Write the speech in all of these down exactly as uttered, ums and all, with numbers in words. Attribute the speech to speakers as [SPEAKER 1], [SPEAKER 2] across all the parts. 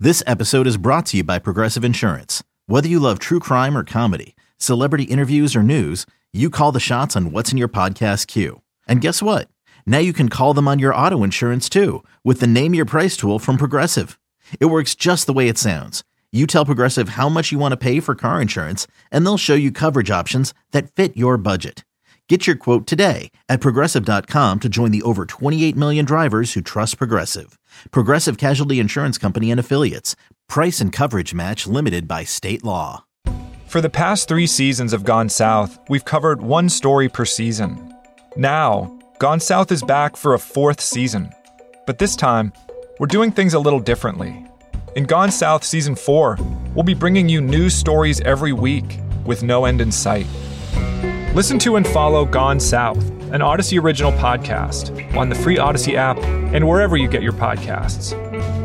[SPEAKER 1] This episode is brought to you by Progressive Insurance. Whether you love true crime or comedy, celebrity interviews or news, you call the shots on what's in your podcast queue. And guess what? Now you can call them on your auto insurance too with the Name Your Price tool from Progressive. It works just the way it sounds. You tell Progressive how much you want to pay for car insurance, and they'll show you coverage options that fit your budget. Get your quote today at Progressive dot com to join the over twenty-eight million drivers who trust Progressive. Progressive Casualty Insurance Company and Affiliates. Price and coverage match limited by state law.
[SPEAKER 2] For the past three seasons of Gone South, we've covered one story per season. Now, Gone South is back for a fourth season. But this time, we're doing things a little differently. In Gone South Season four, we'll be bringing you new stories every week with no end in sight. Listen to and follow Gone South, an Odyssey original podcast, on the free Odyssey app and wherever you get your podcasts.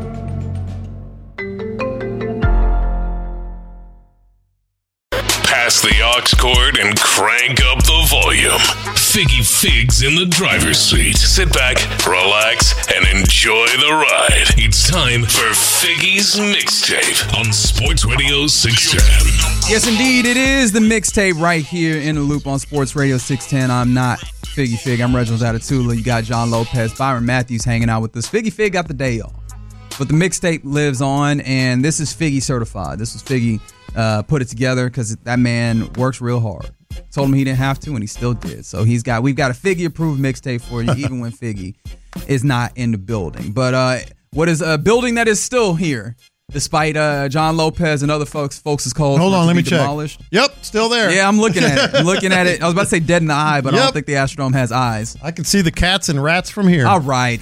[SPEAKER 3] Pass the aux cord and crank up the volume. Figgy Figs in the driver's seat. Sit back, relax, and enjoy the ride. It's time for Figgy's Mixtape on Sports Radio six ten.
[SPEAKER 4] Yes, indeed, it is the mixtape right here in the loop on Sports Radio six ten. I'm not Figgy Fig. I'm Reginald Atatula. You got John Lopez, Byron Matthews hanging out with us. Figgy Fig got the day off. But the mixtape lives on, and this is Figgy certified. This was Figgy uh, put it together because that man works real hard. Told him he didn't have to, and he still did. So he's got we've got a Figgy-approved mixtape for you, even when Figgy is not in the building. But uh, what is a building that is still here, despite uh, John Lopez and other folks folks' calls?
[SPEAKER 5] Hold on, let me
[SPEAKER 4] demolished.
[SPEAKER 5] check. Yep, still there.
[SPEAKER 4] Yeah, I'm looking at it. I'm looking at it. I was about to say dead in the eye, but
[SPEAKER 5] Yep.
[SPEAKER 4] I don't think the Astrodome has eyes.
[SPEAKER 5] I can see the cats and rats from here.
[SPEAKER 4] All right.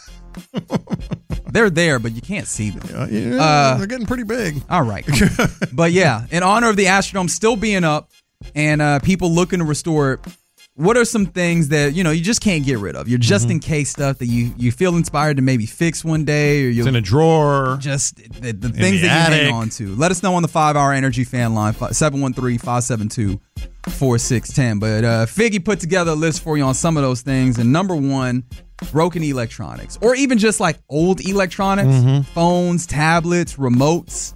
[SPEAKER 4] They're there, but you can't see them.
[SPEAKER 5] Uh, yeah,
[SPEAKER 4] Uh,
[SPEAKER 5] they're getting pretty big.
[SPEAKER 4] All right. But yeah, in honor of the Astrodome still being up and uh, people looking to restore it, what are some things that, you know, you just can't get rid of? You're just
[SPEAKER 5] Mm-hmm.
[SPEAKER 4] in case stuff that you, you feel inspired to maybe fix one day, or
[SPEAKER 5] It's
[SPEAKER 4] you'll
[SPEAKER 5] in a drawer.
[SPEAKER 4] just the, the things
[SPEAKER 5] the
[SPEAKER 4] that you
[SPEAKER 5] attic.
[SPEAKER 4] hang on to. Let us know on the five hour Energy fan line, seven one three, five seven two, four six one zero. But uh, Figgy put together a list for you on some of those things. And number one, broken electronics, or even just like old electronics,
[SPEAKER 5] Mm-hmm.
[SPEAKER 4] phones, tablets, remotes,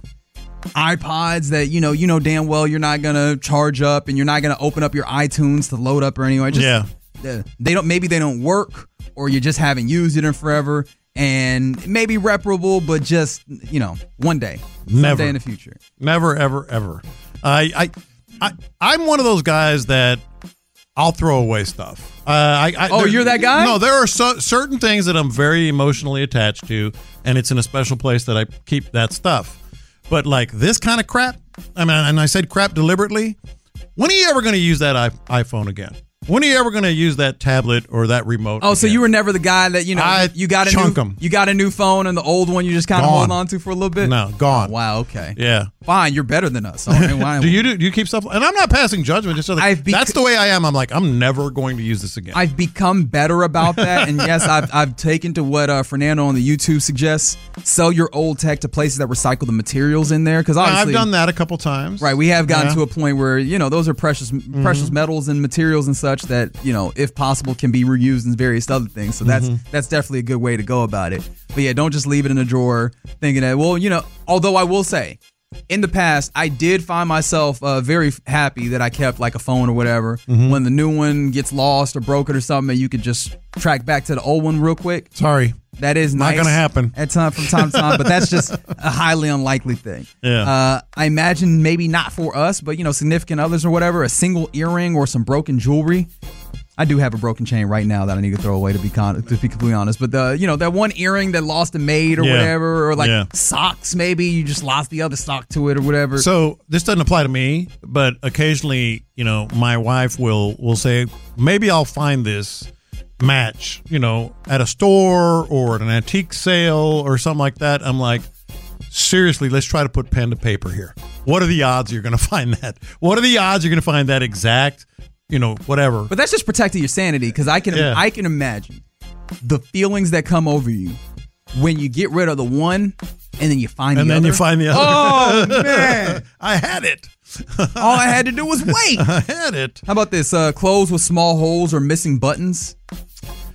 [SPEAKER 4] iPods that, you know, you know damn well you're not going to charge up and you're not going to open up your iTunes to load up or anyway. Just,
[SPEAKER 5] Yeah.
[SPEAKER 4] uh, they don't, maybe they don't work, or you just haven't used it in forever, and maybe reparable, but just, you know, one day,
[SPEAKER 5] Never.
[SPEAKER 4] someday in the future.
[SPEAKER 5] Never, ever, ever. I, I, I, I'm one of those guys that I'll throw away stuff. Uh, I, I,
[SPEAKER 4] Oh,
[SPEAKER 5] there-
[SPEAKER 4] you're that guy?
[SPEAKER 5] No, there are so, certain things that I'm very emotionally attached to, and it's in a special place that I keep that stuff. But like this kind of crap, I mean, and I said crap deliberately. When are you ever going to use that I- iPhone again? When are you ever going to use that tablet or that remote?
[SPEAKER 4] Oh, so
[SPEAKER 5] again?
[SPEAKER 4] you were never the guy that, you know,
[SPEAKER 5] I
[SPEAKER 4] you got a
[SPEAKER 5] chunk
[SPEAKER 4] new,
[SPEAKER 5] 'em.
[SPEAKER 4] you got a new phone, and the old one you just kind of
[SPEAKER 5] Gone.
[SPEAKER 4] hold on to for a little bit?
[SPEAKER 5] No, gone.
[SPEAKER 4] Oh, wow, okay.
[SPEAKER 5] Yeah.
[SPEAKER 4] Fine, you're better than us. All right, why-
[SPEAKER 5] Do you do, do you keep stuff? And I'm not passing judgment. Just so that,
[SPEAKER 4] I've bec-
[SPEAKER 5] that's the way I am. I'm like, I'm never going to use this again.
[SPEAKER 4] I've become better about that, and yes, I've I've taken to what uh, Fernando on the YouTube suggests: sell your old tech to places that recycle the materials in there. Because
[SPEAKER 5] Yeah,
[SPEAKER 4] obviously,
[SPEAKER 5] I've done that a couple times.
[SPEAKER 4] right, we have gotten
[SPEAKER 5] Yeah.
[SPEAKER 4] to a point where, you know, those are precious precious metals and materials and such that, you know, if possible, can be reused in various other things. So that's that's definitely a good way to go about it. But yeah, don't just leave it in a drawer thinking that, well, you know, although I will say, in the past, I did find myself uh, very happy that I kept like a phone or whatever. When the new one gets lost or broken or something, you could just track back to the old one real quick.
[SPEAKER 5] Sorry.
[SPEAKER 4] That is
[SPEAKER 5] Not
[SPEAKER 4] nice
[SPEAKER 5] gonna happen.
[SPEAKER 4] at time from time to time, but that's just a highly unlikely thing.
[SPEAKER 5] Yeah.
[SPEAKER 4] Uh, I imagine maybe not for us, but, you know, significant others or whatever, a single earring or some broken jewelry. I do have a broken chain right now that I need to throw away, to be con- to be completely honest. But the, you know, that one earring that lost a maid or
[SPEAKER 5] Yeah.
[SPEAKER 4] whatever, or like
[SPEAKER 5] Yeah.
[SPEAKER 4] socks, maybe you just lost the other sock to it or whatever.
[SPEAKER 5] So this doesn't apply to me, but occasionally, you know, my wife will will say, maybe I'll find this match, you know, at a store or at an antique sale or something like that. I'm like, seriously, let's try to put pen to paper here. What are the odds you're going to find that? What are the odds you're going to find that exact, you know, whatever?
[SPEAKER 4] But that's just protecting your sanity, because I can
[SPEAKER 5] Yeah.
[SPEAKER 4] I can imagine the feelings that come over you when you get rid of the one and then you find
[SPEAKER 5] and
[SPEAKER 4] the
[SPEAKER 5] then
[SPEAKER 4] other.
[SPEAKER 5] you find the other.
[SPEAKER 4] Oh man!
[SPEAKER 5] I had it.
[SPEAKER 4] All I had to do was wait.
[SPEAKER 5] I had it.
[SPEAKER 4] How about this? Uh, clothes with small holes or missing buttons.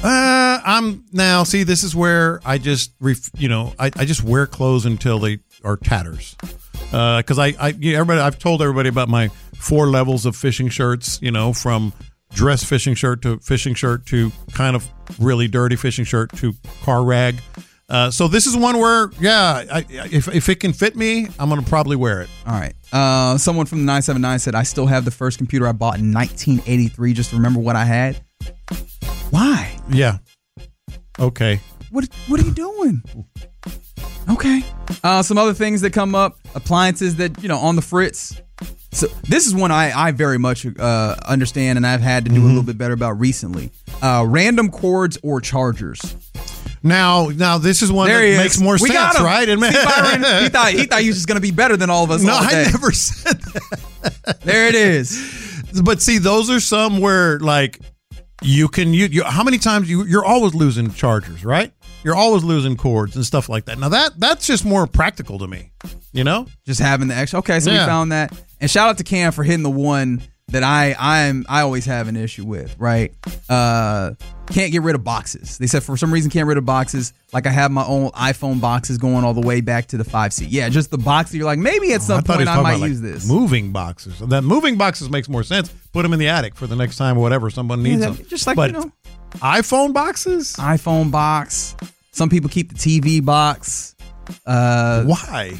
[SPEAKER 5] Uh, I'm now. See, this is where I just, ref, you know, I, I just wear clothes until they are tatters. Because uh, I, I, you know, everybody, I've told everybody about my four levels of fishing shirts. You know, from dress fishing shirt to fishing shirt to kind of really dirty fishing shirt to car rag. Uh, so this is one where, yeah, I, if if it can fit me, I'm gonna probably wear it.
[SPEAKER 4] All right. Uh, someone from the nine seven nine said, I still have the first computer I bought in nineteen eighty-three just to remember what I had. Why?
[SPEAKER 5] Yeah. Okay.
[SPEAKER 4] What What are you doing? Okay. Uh, some other things that come up, appliances that, you know, on the fritz. So this is one I, I very much uh, understand and I've had to do mm-hmm. a little bit better about recently. Uh, random cords or chargers.
[SPEAKER 5] Now, now this is one
[SPEAKER 4] there
[SPEAKER 5] that makes more
[SPEAKER 4] we
[SPEAKER 5] sense, right?
[SPEAKER 4] See, Byron, he thought he thought he was just going to be better than all of us.
[SPEAKER 5] No,
[SPEAKER 4] all day.
[SPEAKER 5] I never said that.
[SPEAKER 4] There it is.
[SPEAKER 5] But see, those are some where like you can you, you how many times you you're always losing chargers, right? You're always losing cords and stuff like that. Now that that's just more practical to me, you know?
[SPEAKER 4] Just having the extra. Okay, so
[SPEAKER 5] yeah.
[SPEAKER 4] we found that. And shout out to Cam for hitting the one that I I'm I always have an issue with, right? Uh, can't get rid of boxes. They said for some reason can't get rid of boxes. Like I have my own iPhone boxes going all the way back to the five C. Yeah, just the box that you're like, maybe at some
[SPEAKER 5] oh, I
[SPEAKER 4] point I might
[SPEAKER 5] about,
[SPEAKER 4] use
[SPEAKER 5] like,
[SPEAKER 4] this.
[SPEAKER 5] Moving boxes. That moving boxes makes more sense. Put them in the attic for the next time or whatever someone needs
[SPEAKER 4] yeah,
[SPEAKER 5] them.
[SPEAKER 4] Just like,
[SPEAKER 5] but
[SPEAKER 4] you know.
[SPEAKER 5] iPhone boxes?
[SPEAKER 4] iPhone box. Some people keep the T V box. Uh,
[SPEAKER 5] Why?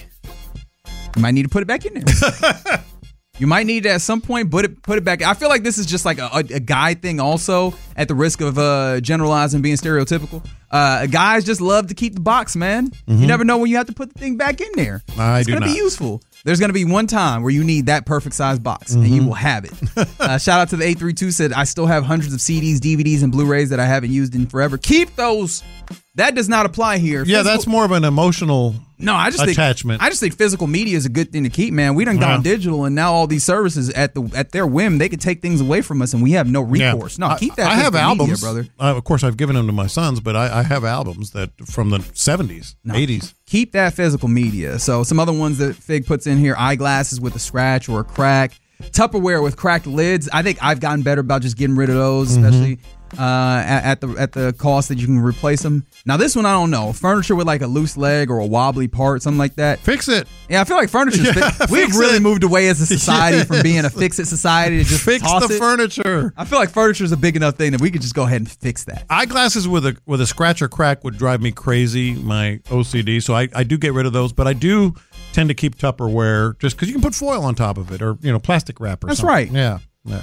[SPEAKER 4] You might need to put it back in there. You might need to at some point put it put it back. I feel like this is just like a, a, a guy thing also, at the risk of uh, generalizing, being stereotypical. Uh, guys just love to keep the box, man. Mm-hmm. You never know when you have to put the thing back in there.
[SPEAKER 5] I
[SPEAKER 4] it's
[SPEAKER 5] do
[SPEAKER 4] gonna
[SPEAKER 5] not.
[SPEAKER 4] be useful. There's going to be one time where you need that perfect size box, mm-hmm. and you will have it. uh, shout out to the eight three two said, I still have hundreds of C Ds, D V Ds, and Blu-rays that I haven't used in forever. Keep those. That does not apply here.
[SPEAKER 5] Yeah,
[SPEAKER 4] Physical,
[SPEAKER 5] that's more of an emotional
[SPEAKER 4] no, I just
[SPEAKER 5] attachment.
[SPEAKER 4] Think, I just think physical media is a good thing to keep, man. We done gone
[SPEAKER 5] yeah.
[SPEAKER 4] digital, and now all these services at the at their whim, they can take things away from us, and we have no recourse.
[SPEAKER 5] Yeah.
[SPEAKER 4] No, keep that
[SPEAKER 5] I, I have albums,
[SPEAKER 4] media, brother.
[SPEAKER 5] Uh, of course, I've given them to my sons, but I, I have albums that from the seventies,
[SPEAKER 4] no,
[SPEAKER 5] eighties.
[SPEAKER 4] Keep that physical media. So some other ones that Fig puts in here: eyeglasses with a scratch or a crack, Tupperware with cracked lids. I think I've gotten better about just getting rid of those, especially mm-hmm. uh, at, at the at the cost that you can replace them. Now this one I don't know. Furniture with like a loose leg or a wobbly part, something like that.
[SPEAKER 5] Fix it.
[SPEAKER 4] Yeah, I feel like furniture's
[SPEAKER 5] yeah,
[SPEAKER 4] fi- we've really
[SPEAKER 5] it.
[SPEAKER 4] moved away as a society yeah. from being a fix-it society to just
[SPEAKER 5] fix
[SPEAKER 4] toss
[SPEAKER 5] the
[SPEAKER 4] it.
[SPEAKER 5] furniture.
[SPEAKER 4] I feel like furniture is a big enough thing that we could just go ahead and fix that.
[SPEAKER 5] Eyeglasses with a with a scratch or crack would drive me crazy, my O C D. So I, I do get rid of those, but I do tend to keep Tupperware just because you can put foil on top of it or you know plastic wrap or
[SPEAKER 4] That's
[SPEAKER 5] something.
[SPEAKER 4] right.
[SPEAKER 5] Yeah,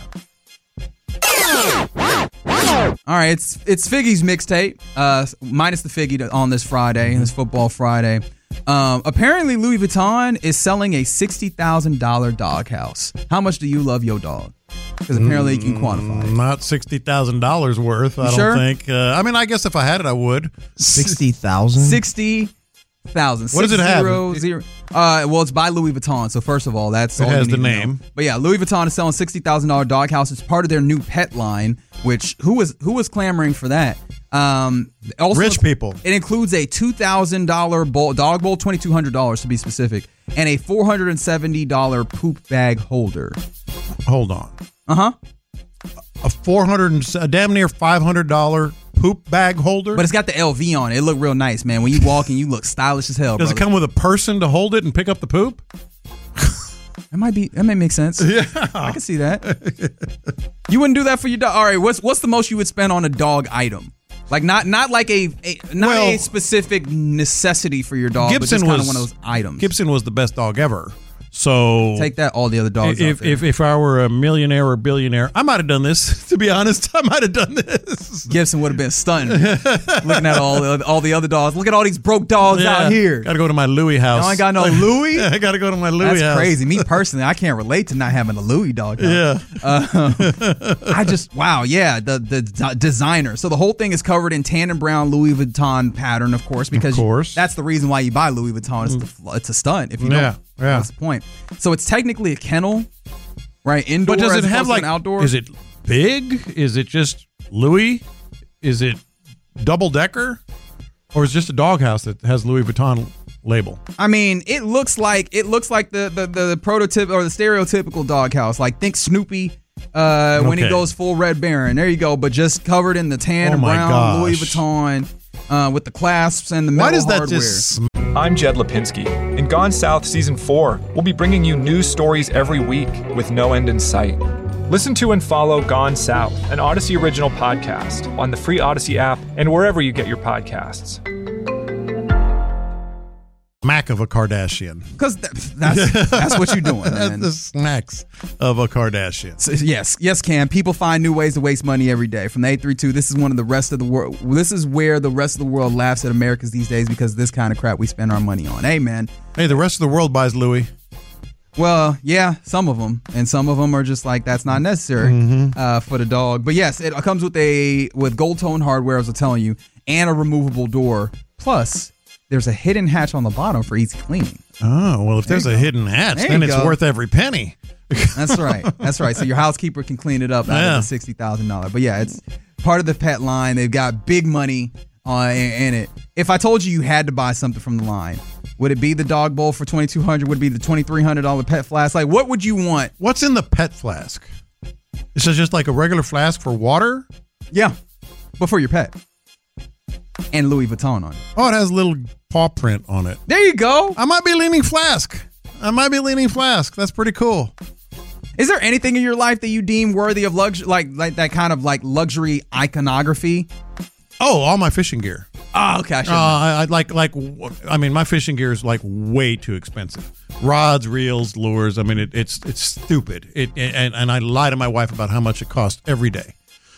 [SPEAKER 5] yeah.
[SPEAKER 4] All right, it's it's Figgy's mixtape, uh, minus the Figgy on this Friday, mm-hmm. this Football Friday. Um, apparently, Louis Vuitton is selling a sixty thousand dollars doghouse. How much do you love your dog? Because apparently mm, you can quantify it.
[SPEAKER 5] Not sixty thousand dollars worth, I
[SPEAKER 4] you
[SPEAKER 5] don't
[SPEAKER 4] sure?
[SPEAKER 5] think. Uh, I mean, I guess if I had it, I would.
[SPEAKER 6] sixty thousand dollars?
[SPEAKER 4] sixty thousand.
[SPEAKER 5] What does it have?
[SPEAKER 4] Zero, zero. Uh, well, it's by Louis Vuitton. So first of all, that's
[SPEAKER 5] it
[SPEAKER 4] all
[SPEAKER 5] has
[SPEAKER 4] you
[SPEAKER 5] the
[SPEAKER 4] need to
[SPEAKER 5] name.
[SPEAKER 4] know. But yeah, Louis Vuitton is selling sixty thousand dollars doghouse. It's part of their new pet line. Which who was who was clamoring for that? Um, also,
[SPEAKER 5] Rich people.
[SPEAKER 4] It includes a two thousand dollars bowl, dog bowl, twenty two hundred dollars to be specific, and a four hundred and seventy dollars poop bag holder.
[SPEAKER 5] Hold on.
[SPEAKER 4] Uh huh.
[SPEAKER 5] A four hundred, a damn near five hundred dollars poop bag holder.
[SPEAKER 4] But it's got the L V on it. It look real nice, man. When you walk in, you look stylish as hell.
[SPEAKER 5] Does
[SPEAKER 4] brother.
[SPEAKER 5] it come with a person to hold it and pick up the poop?
[SPEAKER 4] That might be. That may make sense.
[SPEAKER 5] Yeah,
[SPEAKER 4] I can see that. You wouldn't do that for your dog. All right, what's what's the most you would spend on a dog item? Like not not like a, a not
[SPEAKER 5] well,
[SPEAKER 4] a specific necessity for your dog,
[SPEAKER 5] Gibson
[SPEAKER 4] but just kind
[SPEAKER 5] was
[SPEAKER 4] of one of those items.
[SPEAKER 5] Gibson was the best dog ever. So
[SPEAKER 4] take that, all the other dogs.
[SPEAKER 5] If
[SPEAKER 4] out there.
[SPEAKER 5] if if I were a millionaire or billionaire, I might have done this. To be honest, I might have done this.
[SPEAKER 4] Gibson would have been stunned looking at all the, all the other dogs. Look at all these broke dogs
[SPEAKER 5] yeah,
[SPEAKER 4] out here.
[SPEAKER 5] Got to go to my Louis house.
[SPEAKER 4] I ain't got no Louis.
[SPEAKER 5] I got to go to my Louis
[SPEAKER 4] That's
[SPEAKER 5] house.
[SPEAKER 4] crazy. Me personally, I can't relate to not having a Louis dog. Now.
[SPEAKER 5] Yeah.
[SPEAKER 4] Uh, I just wow. Yeah. The the d- designer. So the whole thing is covered in tan and brown Louis Vuitton pattern, of course, because
[SPEAKER 5] of course.
[SPEAKER 4] You, that's the reason why you buy Louis Vuitton. It's, the, it's a stunt. If you know,
[SPEAKER 5] yeah, yeah.
[SPEAKER 4] That's the point. So it's technically a kennel, right? Indoor.
[SPEAKER 5] But does
[SPEAKER 4] as
[SPEAKER 5] it have
[SPEAKER 4] opposed to
[SPEAKER 5] like
[SPEAKER 4] an outdoor?
[SPEAKER 5] Is it big? Is it just Louis? Is it double decker? Or is it just a doghouse that has Louis Vuitton label?
[SPEAKER 4] I mean, it looks like it looks like the the, the prototype or the stereotypical doghouse. Like think Snoopy Uh, when he
[SPEAKER 5] Okay.
[SPEAKER 4] goes full Red Baron. There you go. But just covered in the tan
[SPEAKER 5] Oh
[SPEAKER 4] and
[SPEAKER 5] my
[SPEAKER 4] brown
[SPEAKER 5] gosh.
[SPEAKER 4] Louis Vuitton uh, with the clasps and the metal
[SPEAKER 5] Why does that
[SPEAKER 4] hardware.
[SPEAKER 5] just sm-
[SPEAKER 2] I'm Jed Lipinski. In Gone South Season four, we'll be bringing you news stories every week with no end in sight. Listen to and follow Gone South, an Odyssey original podcast, on the free Odyssey app and wherever you get your podcasts.
[SPEAKER 5] smack of a Kardashian?
[SPEAKER 4] Because th- that's, that's what you're doing, man.
[SPEAKER 5] the snacks of a Kardashian.
[SPEAKER 4] So, yes, yes, Cam. People find new ways to waste money every day. From the eight three two, this is one of the rest of the world. This is where the rest of the world laughs at Americans these days because of this kind of crap we spend our money on. Hey, man.
[SPEAKER 5] Hey, the rest of the world buys Louis.
[SPEAKER 4] Well, yeah, some of them, and some of them are just like that's not necessary
[SPEAKER 5] Mm-hmm.
[SPEAKER 4] uh, for the dog. But yes, it comes with a with gold tone hardware, as I'm telling you, and a removable door. Plus, there's a hidden hatch on the bottom for easy cleaning.
[SPEAKER 5] Oh, well, if there's a hidden hatch,
[SPEAKER 4] There
[SPEAKER 5] then
[SPEAKER 4] you
[SPEAKER 5] it's
[SPEAKER 4] go.
[SPEAKER 5] worth every penny.
[SPEAKER 4] That's right. That's right. So your housekeeper can clean it up out
[SPEAKER 5] Yeah.
[SPEAKER 4] of the sixty thousand dollars. But yeah, it's part of the pet line. They've got big money uh, in, in it. If I told you you had to buy something from the line, would it be the dog bowl for twenty-two hundred dollars? Would it be the twenty-three hundred dollars pet flask? Like, what would you want?
[SPEAKER 5] What's in the pet flask? This is just like a regular flask for water?
[SPEAKER 4] Yeah, but for your pet. And Louis Vuitton on it.
[SPEAKER 5] Oh, it has a little paw print on it.
[SPEAKER 4] There you go.
[SPEAKER 5] I might be leaning flask. I might be leaning flask. That's pretty cool.
[SPEAKER 4] Is there anything in your life that you deem worthy of luxury, like like that kind of like luxury iconography?
[SPEAKER 5] Oh, all my fishing gear.
[SPEAKER 4] Oh, okay. I
[SPEAKER 5] Uh,
[SPEAKER 4] should
[SPEAKER 5] I, I like like I mean, my fishing gear is like way too expensive. Rods, reels, lures. I mean, it, it's it's stupid. It and and I lie to my wife about how much it costs every day.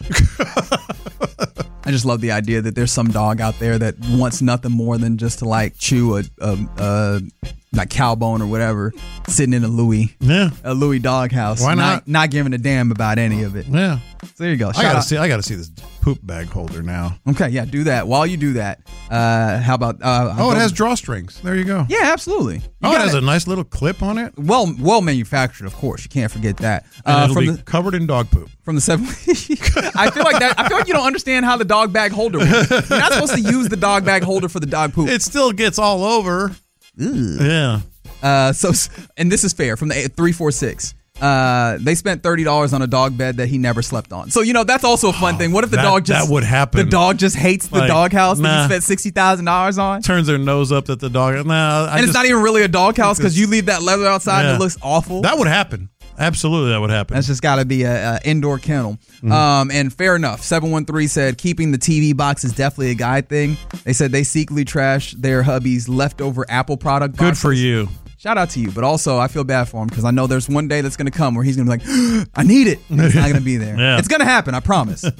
[SPEAKER 4] I just love the idea that there's some dog out there that wants nothing more than just to like chew a, a, a like cow bone or whatever, sitting in a Louis,
[SPEAKER 5] Yeah,
[SPEAKER 4] a Louis doghouse.
[SPEAKER 5] Why not?
[SPEAKER 4] Not giving a damn about any of it.
[SPEAKER 5] yeah.
[SPEAKER 4] So there you go.
[SPEAKER 5] I
[SPEAKER 4] Shout
[SPEAKER 5] gotta
[SPEAKER 4] out.
[SPEAKER 5] see. I gotta see this poop bag holder now.
[SPEAKER 4] Okay, yeah, do that. While you do that, uh, how about? Uh,
[SPEAKER 5] Oh, it has drawstrings. There you go.
[SPEAKER 4] Yeah, absolutely. You
[SPEAKER 5] Oh, it
[SPEAKER 4] got
[SPEAKER 5] has a nice little clip on it.
[SPEAKER 4] well, well manufactured, of course. You can't forget that.
[SPEAKER 5] And
[SPEAKER 4] Uh,
[SPEAKER 5] it'll
[SPEAKER 4] from
[SPEAKER 5] be
[SPEAKER 4] the
[SPEAKER 5] covered in dog poop.
[SPEAKER 4] from the seven. I feel like that. I feel like you don't understand how the dog bag holder works. You're not supposed to use the dog bag holder for the dog poop.
[SPEAKER 5] It still gets all over. Yeah.
[SPEAKER 4] Uh, so, and this is fair from the three four six. Uh, they spent thirty dollars on a dog bed that he never slept on. So, you know, that's also a fun thing. What if the
[SPEAKER 5] that-
[SPEAKER 4] dog just
[SPEAKER 5] that would happen.
[SPEAKER 4] The dog just hates the
[SPEAKER 5] Like,
[SPEAKER 4] doghouse that
[SPEAKER 5] nah.
[SPEAKER 4] he spent sixty thousand dollars on,
[SPEAKER 5] Turns their nose up at the dog. Nah, I
[SPEAKER 4] and it's
[SPEAKER 5] just-
[SPEAKER 4] not even really a doghouse because you leave that leather outside and
[SPEAKER 5] Yeah.
[SPEAKER 4] it looks awful.
[SPEAKER 5] That would happen. Absolutely, that would happen.
[SPEAKER 4] That's just got to be a, a indoor kennel.
[SPEAKER 5] Mm-hmm.
[SPEAKER 4] Um, and fair enough. seven one three said keeping the T V box is definitely a guy thing. They said they secretly trash their hubby's leftover Apple product.
[SPEAKER 5] Good
[SPEAKER 4] boxes.
[SPEAKER 5] for you.
[SPEAKER 4] Shout out to you, but also I feel bad for him because I know there's one day that's going to come where he's going to be like, I need it. And it's not going to be there.
[SPEAKER 5] Yeah.
[SPEAKER 4] It's going to happen, I promise. All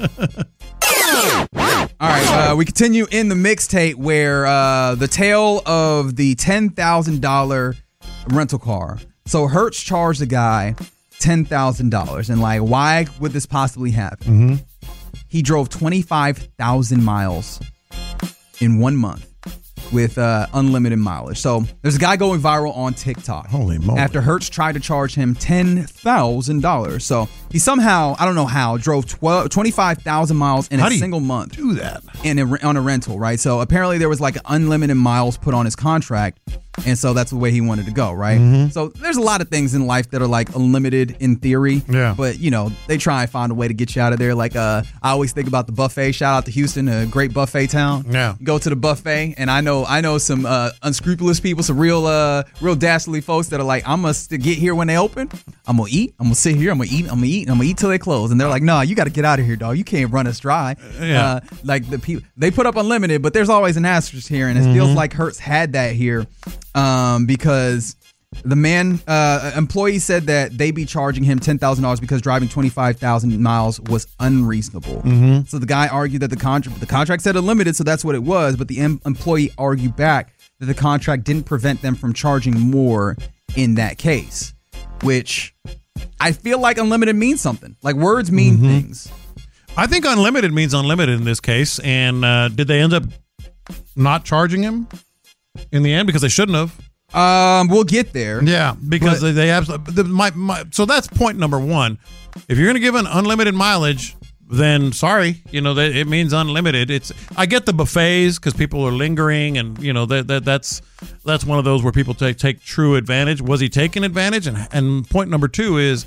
[SPEAKER 4] right, uh, we continue in the mixtape where uh, the tale of the ten thousand dollars rental car. So Hertz charged the guy ten thousand dollars. And like, why would this possibly happen?
[SPEAKER 5] Mm-hmm.
[SPEAKER 4] He drove twenty-five thousand miles in one month with uh, unlimited mileage. So there's a guy going viral on TikTok.
[SPEAKER 5] Holy moly.
[SPEAKER 4] After Hertz tried to charge him ten thousand dollars. So he somehow, I don't know how, drove twelve, twenty-five thousand miles in
[SPEAKER 5] How
[SPEAKER 4] a
[SPEAKER 5] do you
[SPEAKER 4] single month
[SPEAKER 5] Do that.
[SPEAKER 4] in a, on a rental, right? So apparently there was like unlimited miles put on his contract. And so that's the way he wanted to go, right?
[SPEAKER 5] Mm-hmm.
[SPEAKER 4] So there's a lot of things in life that are like unlimited in theory.
[SPEAKER 5] Yeah.
[SPEAKER 4] But, you know, they try and find a way to get you out of there. Like, uh, I always think about the buffet. Shout out to Houston, a great buffet town.
[SPEAKER 5] Yeah.
[SPEAKER 4] You go to the buffet, and I know I know some uh, unscrupulous people, some real uh, real dastardly folks that are like, I must get here when they open. I'm going to eat. I'm going to sit here. I'm going to eat. I'm going to eat. I'm going to eat till they close. And they're like, nah, you got to get out of here, dog. You can't run us dry.
[SPEAKER 5] Yeah.
[SPEAKER 4] Uh, like the people, they put up unlimited, but there's always an asterisk here. And it feels like Hertz had that here um, because the man, uh, employee said that they be charging him ten thousand dollars because driving twenty-five thousand miles was unreasonable. So the guy argued that the contract, the contract said unlimited, so that's what it was. But the em- employee argued back that the contract didn't prevent them from charging more in that case, which I feel like unlimited means something. Like words mean things.
[SPEAKER 5] I think unlimited means unlimited in this case. And uh, did they end up not charging him in the end? Because they shouldn't have.
[SPEAKER 4] Um, we'll get there.
[SPEAKER 5] Yeah, because
[SPEAKER 4] But-
[SPEAKER 5] they, they absolutely. The, my, my, so that's point number one. If you're going to give an unlimited mileage, then sorry, you know that it means unlimited. It's I get the buffets because people are lingering, and you know that, that that's that's one of those where people take take true advantage. Was he taking advantage? And and point number two is,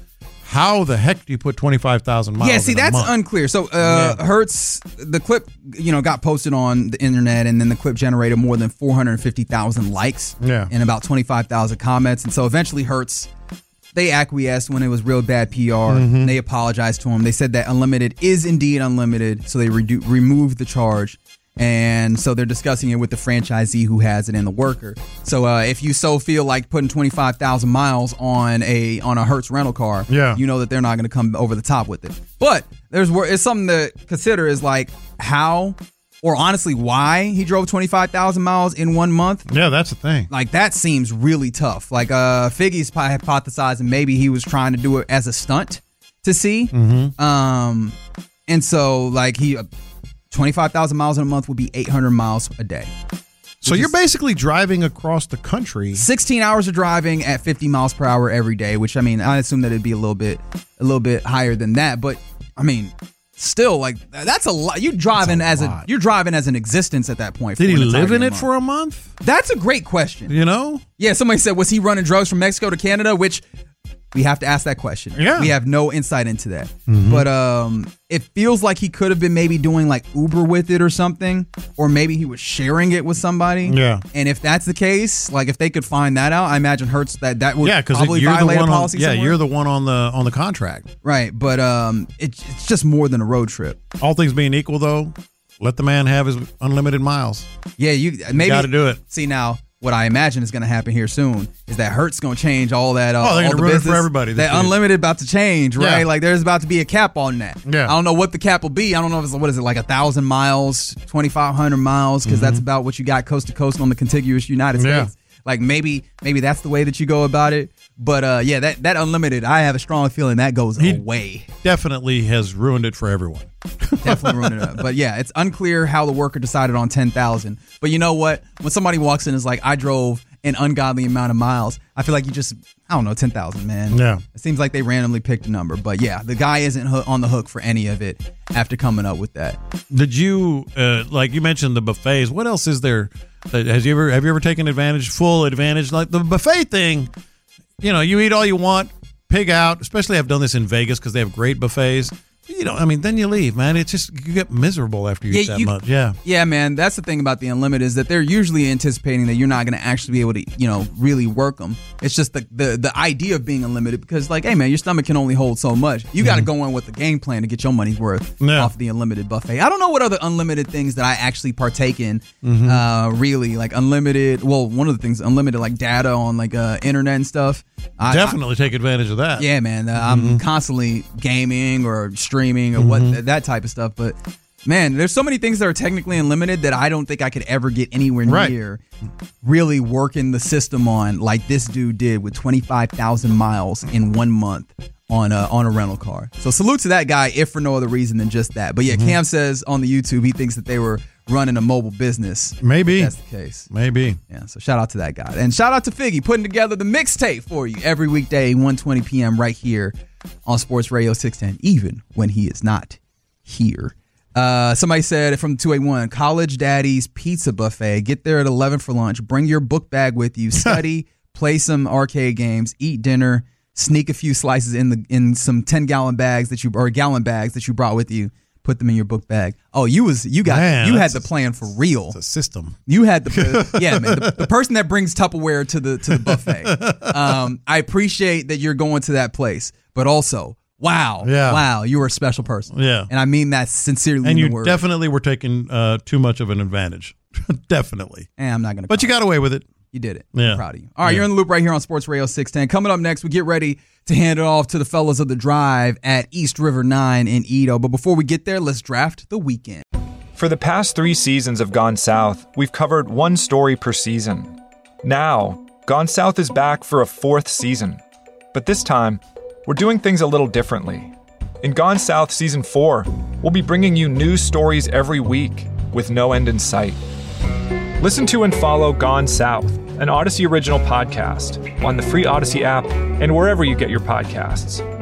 [SPEAKER 5] how the heck do you put twenty-five thousand miles
[SPEAKER 4] Yeah, see,
[SPEAKER 5] in a
[SPEAKER 4] that's
[SPEAKER 5] month?
[SPEAKER 4] unclear. So uh,
[SPEAKER 5] Yeah.
[SPEAKER 4] Hertz, the clip, you know, got posted on the internet, and then the clip generated more than four hundred fifty thousand likes
[SPEAKER 5] Yeah.
[SPEAKER 4] and about twenty-five thousand comments. And so eventually Hertz, they acquiesced when it was real bad P R.
[SPEAKER 5] Mm-hmm.
[SPEAKER 4] They apologized to him. They said that unlimited is indeed unlimited, so they redu- removed the charge. And so they're discussing it with the franchisee who has it and the worker. So uh, if you so feel like putting twenty-five thousand miles on a on a Hertz rental car,
[SPEAKER 5] Yeah.
[SPEAKER 4] you know that they're not going to come over the top with it. But there's wor- it's something to consider is like how or honestly why he drove twenty-five thousand miles in one month.
[SPEAKER 5] Yeah, that's the thing.
[SPEAKER 4] Like that seems really tough. Like uh, Figgy's hypothesizing maybe he was trying to do it as a stunt to see.
[SPEAKER 5] Mm-hmm.
[SPEAKER 4] Um, and so like he. Uh, twenty-five thousand miles in a month would be eight hundred miles a day.
[SPEAKER 5] So you're basically driving across the country.
[SPEAKER 4] sixteen hours of driving at fifty miles per hour every day, which I mean, I assume that it'd be a little bit a little bit higher than that, but I mean, still like that's a lot. You driving as
[SPEAKER 5] lot.
[SPEAKER 4] a you're driving as an existence at that point.
[SPEAKER 5] Did he
[SPEAKER 4] for an
[SPEAKER 5] live
[SPEAKER 4] entire
[SPEAKER 5] in it
[SPEAKER 4] month.
[SPEAKER 5] for a month?
[SPEAKER 4] That's a great question.
[SPEAKER 5] You know?
[SPEAKER 4] Yeah, somebody said, was he running drugs from Mexico to Canada? Which we have to ask that question.
[SPEAKER 5] Yeah.
[SPEAKER 4] We have no insight into that.
[SPEAKER 5] Mm-hmm.
[SPEAKER 4] But um, it feels like he could have been maybe doing like Uber with it or something, or maybe he was sharing it with somebody.
[SPEAKER 5] Yeah.
[SPEAKER 4] And if that's the case, like if they could find that out, I imagine Hertz that that would
[SPEAKER 5] Yeah, because
[SPEAKER 4] probably
[SPEAKER 5] you're the
[SPEAKER 4] violate
[SPEAKER 5] one
[SPEAKER 4] a
[SPEAKER 5] on,
[SPEAKER 4] policy
[SPEAKER 5] yeah,
[SPEAKER 4] somewhere.
[SPEAKER 5] you're the one on the on the contract.
[SPEAKER 4] Right. But um, it, it's just more than a road trip.
[SPEAKER 5] All things being equal, though, let the man have his unlimited miles.
[SPEAKER 4] Yeah, you maybe
[SPEAKER 5] gotta do it.
[SPEAKER 4] See now. What I imagine is going to happen here soon is that Hertz going to change all that. Uh,
[SPEAKER 5] Oh, they're
[SPEAKER 4] all
[SPEAKER 5] gonna
[SPEAKER 4] the
[SPEAKER 5] ruin it for
[SPEAKER 4] business.
[SPEAKER 5] everybody, this
[SPEAKER 4] That
[SPEAKER 5] dude.
[SPEAKER 4] unlimited about to change, right?
[SPEAKER 5] Yeah.
[SPEAKER 4] Like there's about to be a cap on that.
[SPEAKER 5] Yeah.
[SPEAKER 4] I don't know what the cap will be. I don't know if it's what is it like a thousand miles, twenty five hundred miles, because that's about what you got coast to coast on the contiguous United
[SPEAKER 5] Mm-hmm. Yeah.
[SPEAKER 4] States. Like maybe maybe that's the way that you go about it. But uh, yeah, that that unlimited, I have a strong feeling that goes
[SPEAKER 5] He-
[SPEAKER 4] away.
[SPEAKER 5] Definitely has ruined it for everyone.
[SPEAKER 4] Definitely ruined it up. But yeah, it's unclear how the worker decided on ten thousand. But you know what? When somebody walks in and is like, I drove an ungodly amount of miles, I feel like you just, I don't know, ten thousand, man.
[SPEAKER 5] Yeah.
[SPEAKER 4] It seems like they randomly picked a number. But yeah, the guy isn't ho- on the hook for any of it after coming up with that.
[SPEAKER 5] Did you uh, like you mentioned the buffets? What else is there? That, has you ever have you ever taken advantage, full advantage, like the buffet thing? You know, you eat all you want, pig out. Especially I've done this in Vegas because they have great buffets. You know, I mean, then you leave, man. It's just you get miserable after you
[SPEAKER 4] Yeah,
[SPEAKER 5] eat that
[SPEAKER 4] you-
[SPEAKER 5] much. Yeah.
[SPEAKER 4] Yeah, man, that's the thing about the unlimited is that they're usually anticipating that you're not going to actually be able to, you know, really work them. It's just the, the the idea of being unlimited because, like, hey, man, your stomach can only hold so much. You got to go in with the game plan to get your money's worth
[SPEAKER 5] Yeah.
[SPEAKER 4] off the unlimited buffet. I don't know what other unlimited things that I actually partake in,
[SPEAKER 5] Mm-hmm.
[SPEAKER 4] uh, really. Like, unlimited, well, one of the things, unlimited, like, data on, like, uh, internet and stuff. I,
[SPEAKER 5] Definitely take advantage of that.
[SPEAKER 4] yeah, man. Uh, I'm constantly gaming or streaming or what that type of stuff. But man, there's so many things that are technically unlimited that I don't think I could ever get anywhere
[SPEAKER 5] Right.
[SPEAKER 4] near really working the system on like this dude did with twenty-five thousand miles in one month on a, on a rental car. So salute to that guy, if for no other reason than just that. But yeah, Cam says on the YouTube he thinks that they were running a mobile business.
[SPEAKER 5] Maybe.
[SPEAKER 4] If that's the case.
[SPEAKER 5] Maybe.
[SPEAKER 4] Yeah, so shout out to that guy. And shout out to Figgy putting together the mixtape for you every weekday, one twenty p.m. right here on Sports Radio six ten, even when he is not here. Uh, somebody said from two eighty-one, College Daddy's Pizza Buffet. Get there at eleven for lunch. Bring your book bag with you. Study, play some arcade games, eat dinner, sneak a few slices in the in some ten-gallon bags that you or gallon bags that you brought with you. Put them in your book bag. Oh, you was you got
[SPEAKER 5] Man,
[SPEAKER 4] you had
[SPEAKER 5] that's
[SPEAKER 4] the plan for real.
[SPEAKER 5] It's a system.
[SPEAKER 4] You had the yeah, man. The, the person that brings Tupperware to the to the buffet. Um, I appreciate that you're going to that place, but also, wow,
[SPEAKER 5] Yeah.
[SPEAKER 4] wow, you were a special person.
[SPEAKER 5] Yeah.
[SPEAKER 4] and I mean that sincerely.
[SPEAKER 5] And
[SPEAKER 4] in
[SPEAKER 5] you
[SPEAKER 4] the word.
[SPEAKER 5] definitely were taking uh, too much of an advantage. Definitely.
[SPEAKER 4] And I'm not gonna.
[SPEAKER 5] But you got away with it.
[SPEAKER 4] You did it.
[SPEAKER 5] Yeah.
[SPEAKER 4] I'm proud of you. All right,
[SPEAKER 5] Yeah.
[SPEAKER 4] you're in the loop right here on Sports Radio six ten. Coming up next, we get ready to hand it off to the fellas of the drive at East River nine in Edo. But before we get there, let's draft the weekend.
[SPEAKER 2] For the past three seasons of Gone South, we've covered one story per season. Now, Gone South is back for a fourth season. But this time, we're doing things a little differently. In Gone South Season four, we'll be bringing you news stories every week with no end in sight. Listen to and follow Gone South, an Odyssey original podcast, on the free Odyssey app and wherever you get your podcasts.